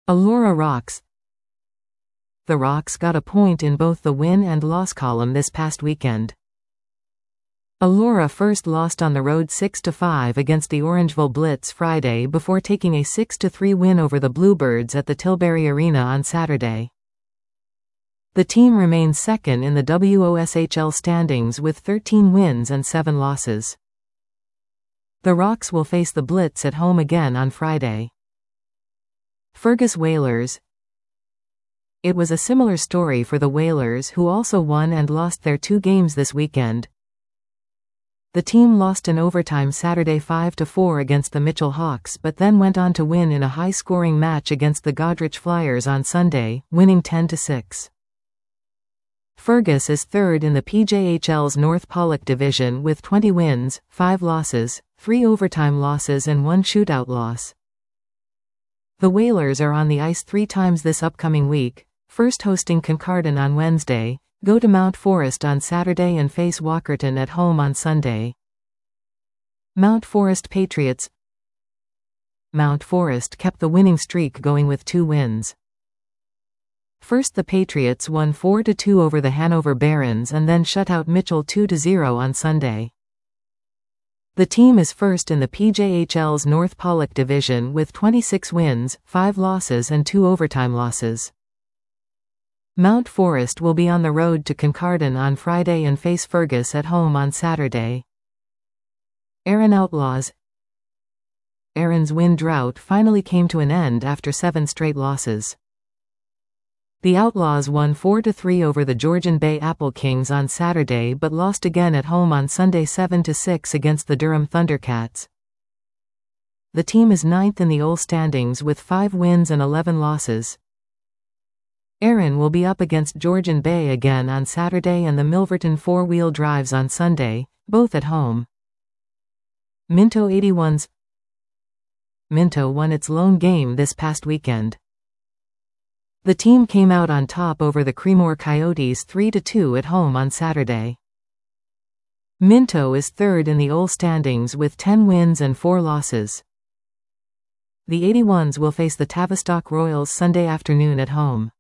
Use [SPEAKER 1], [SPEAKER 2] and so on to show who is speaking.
[SPEAKER 1] Allura Rocks. The Rocks got a point in both the win and loss column this past weekend. Allura first lost on the road 6-5 against the Orangeville Blitz Friday before taking a 6-3 win over the Bluebirds at the Tilbury Arena on Saturday. The team remains second in the WOSHL standings with 13 wins and 7 losses. The Rocks will face the Blitz at home again on Friday. Fergus Whalers. It was a similar story for the Whalers, who also won and lost their 2 games this weekend. The team lost in overtime Saturday 5-4 against the Mitchell Hawks, but then went on to win in a high-scoring match against the Goderich Flyers on Sunday, winning 10-6. Fergus is third in the PJHL's North Pollock division with 20 wins, 5 losses, 3 overtime losses and 1 shootout loss. The Whalers are on the ice 3 times this upcoming week, first hosting Kincardine on Wednesday, go to Mount Forest on Saturday and face Walkerton at home on Sunday. Mount Forest Patriots. Mount Forest kept the winning streak going with 2 wins. First, the Patriots won 4-2 over the Hanover Barons and then shut out Mitchell 2-0 on Sunday. The team is first in the PJHL's North Pollock division with 26 wins, 5 losses and 2 overtime losses. Mount Forest will be on the road to Kincardine on Friday and face Fergus at home on Saturday. Erin Outlaws. Erin's win drought finally came to an end after 7 straight losses. The Outlaws won 4-3 over the Georgian Bay Apple Kings on Saturday but lost again at home on Sunday 7-6 against the Durham Thundercats. The team is 9th in the OL standings with 5 wins and 11 losses. Erin will be up against Georgian Bay again on Saturday and the Milverton Four-Wheel Drives on Sunday, both at home. Minto 81's. Minto won its lone game this past weekend. The team came out on top over the Creemore Coyotes 3-2 at home on Saturday. Minto is third in the OL standings with 10 wins and 4 losses. The 81s will face the Tavistock Royals Sunday afternoon at home.